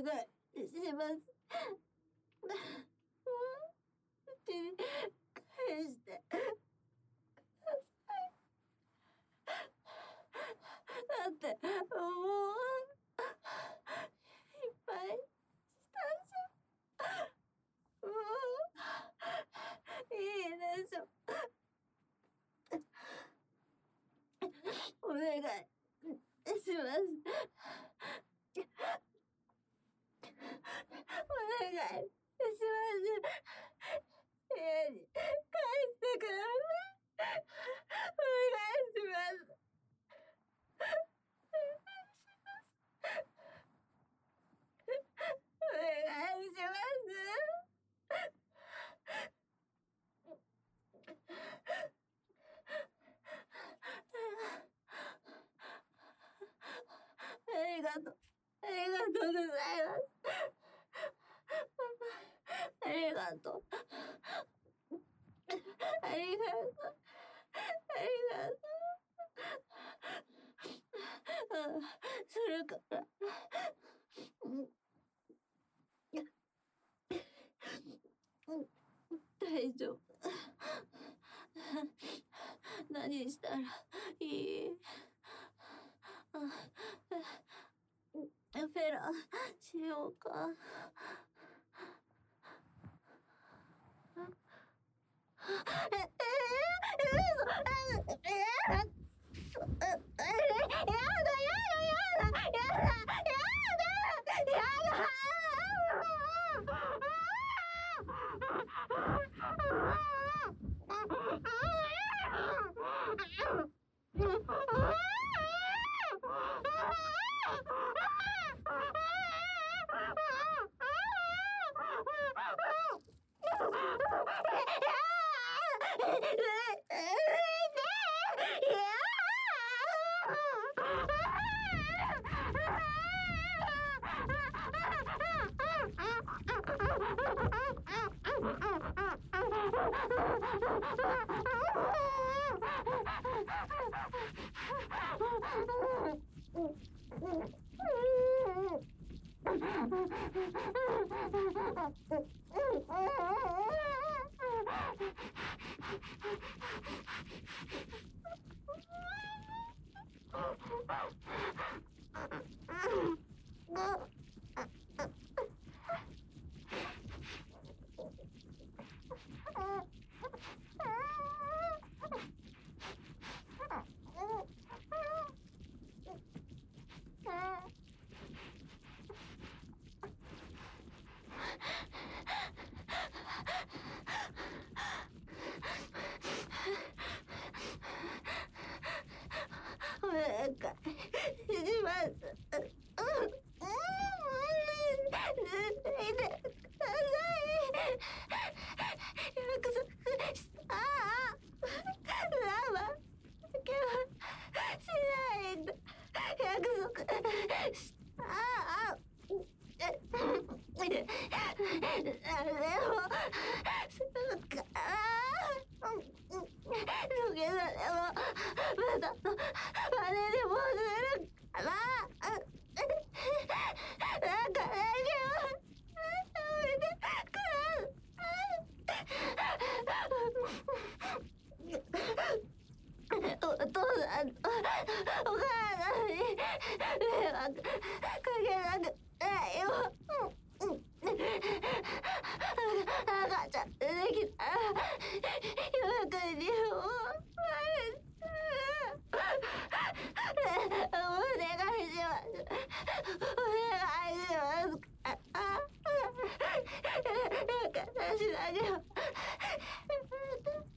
願いします。うちに返してください。だってもういっぱいしたじゃん。もういいでしょ。お願いします。お願いします。部屋に帰ってください。お願いします。お願いします。ありがとう。ありがとうございます。ありがとう。ありがとう。ありがとう。するから。大丈夫。何したらいい？フェラしようか。お願いします。抜いてください。約束した。ラマけはしないと約束した。でもするから土下座でもまだの真似でもするからだからやめてください。お父さんとお母さんに迷惑かけなくないよ。赤ちゃん出てきたら岩君にもバレちゃう。お願いします。お願いしますから。私だけはやめてください。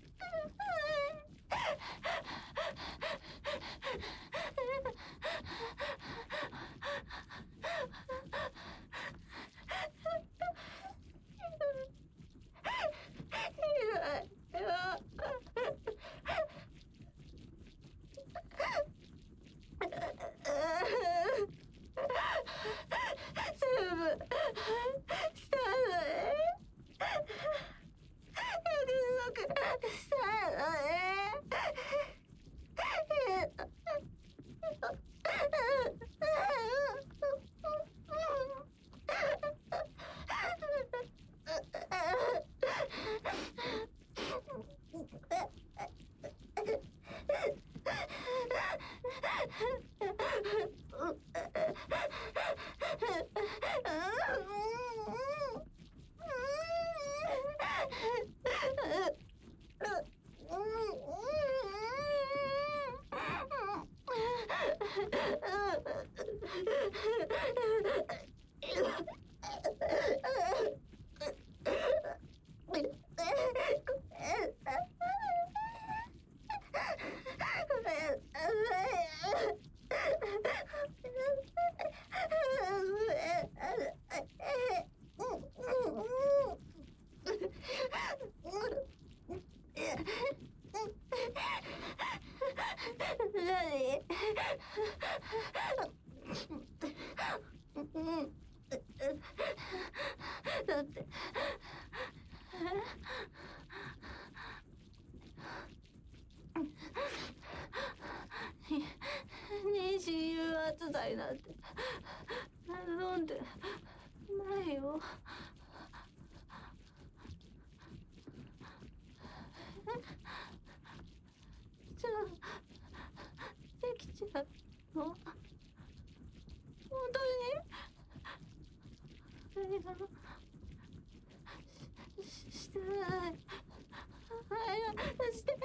全部したのね。約束したのね。 だって妊娠誘発剤なんて飲んでないよ。じゃあできちゃうの？本当に？してない。してない。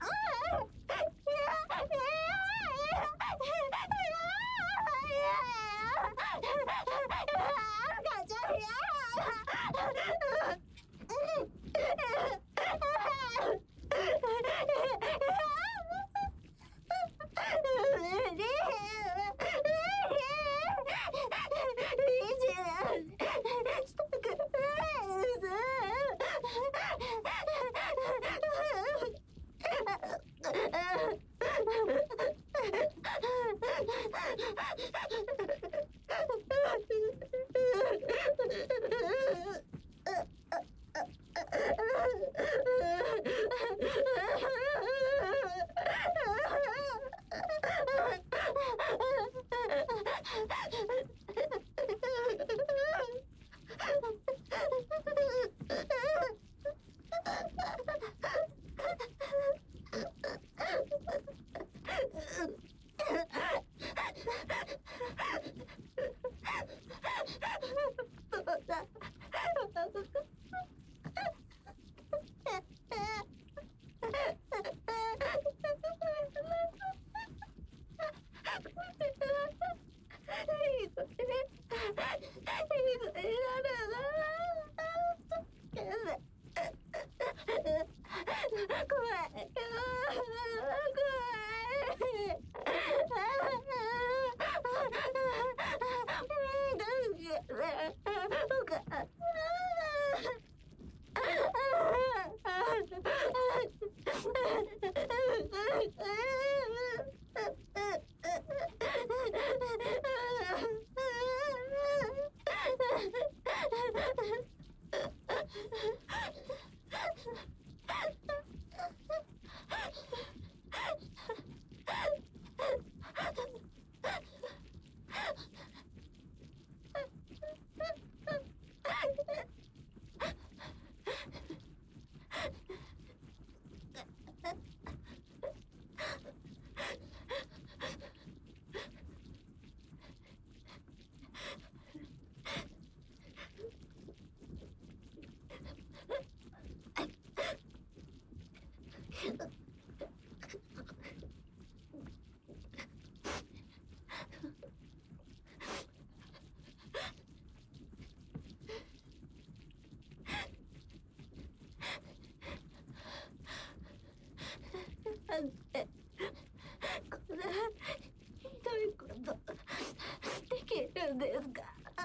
なんでこんなひどいことできるんですか？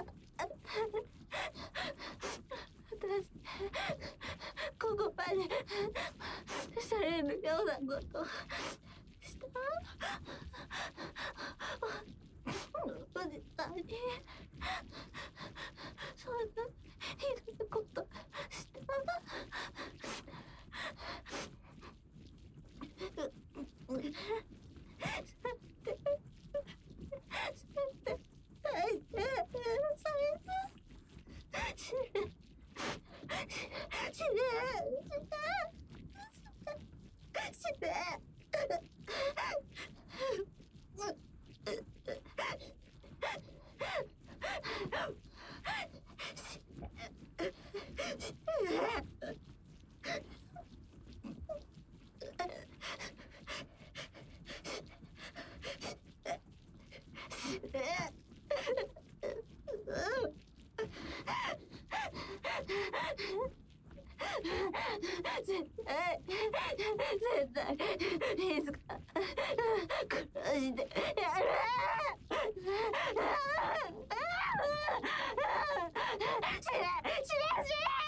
私ここまでされるようなことしたおじさんにそんなひどいことした絶対いつか殺してやる。死ね死ね死ね。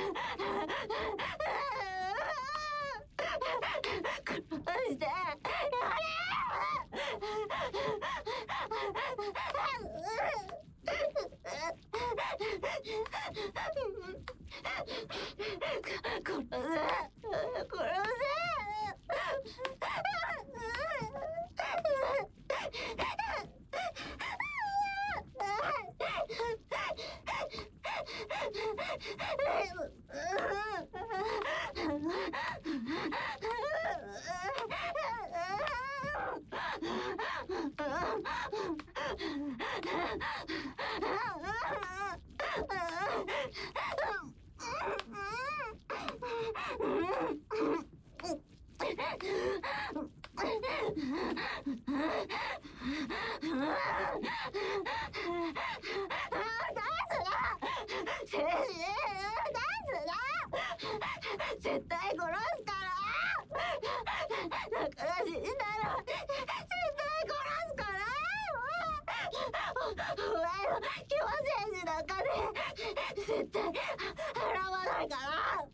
殺してやる。 絶対殺すからだから死んだら絶対殺すからお前の気持ちの中で絶対払わないから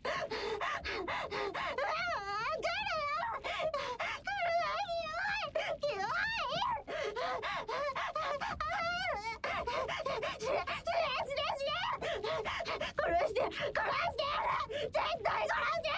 殺してやる絶対殺して